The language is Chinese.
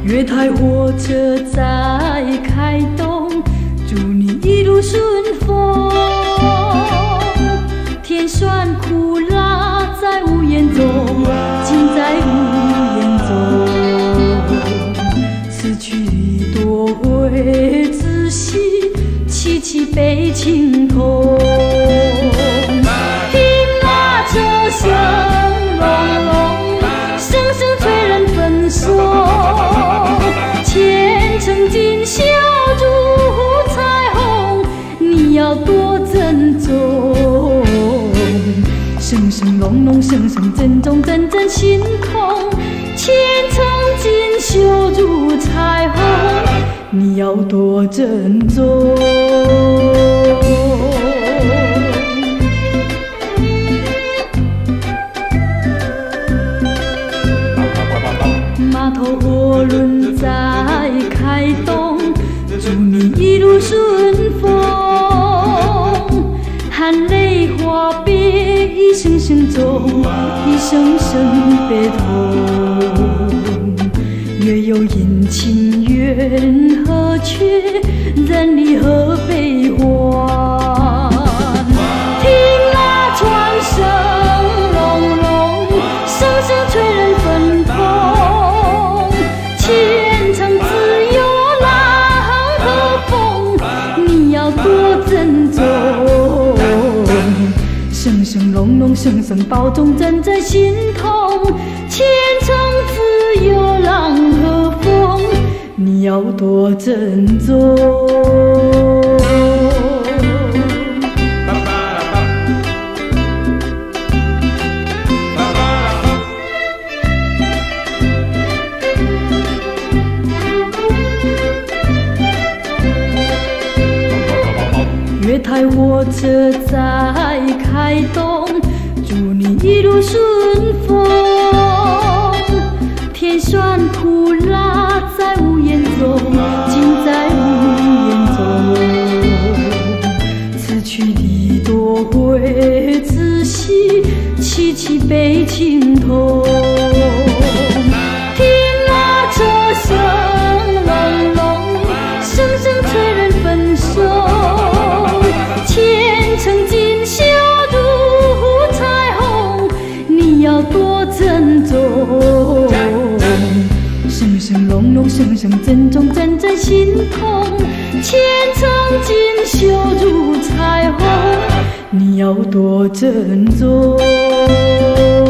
月台火车在开动，祝你一路顺风。甜酸苦辣在无言中，尽在无言中。失去你多会仔细，凄凄悲情痛。听那车声隆隆，声声催人分松。前程今宵如彩虹，你要多珍重。声声隆隆，声声珍重，阵阵心痛。前程锦绣如彩虹，你要多珍重。码头货轮在开动，祝你一路顺风。含泪话别，一声声重，一声声悲痛。月有阴晴圆和缺，人离合悲欢。听那船声隆隆，声声催人分风。前程自有浪和风，你要多珍重。声声隆隆，声声保重，阵阵心痛。前程自有浪和风，你要多珍重。月台火车在开动，祝你一路顺风。甜酸苦辣在无言中，尽在无言中。此去你多会仔细，凄凄悲情痛。听那车声隆隆，声声催人分松。前程锦绣如彩虹，你要多珍重。声声隆隆，声声珍重，阵阵心痛。前程锦绣如彩虹，你要多珍重。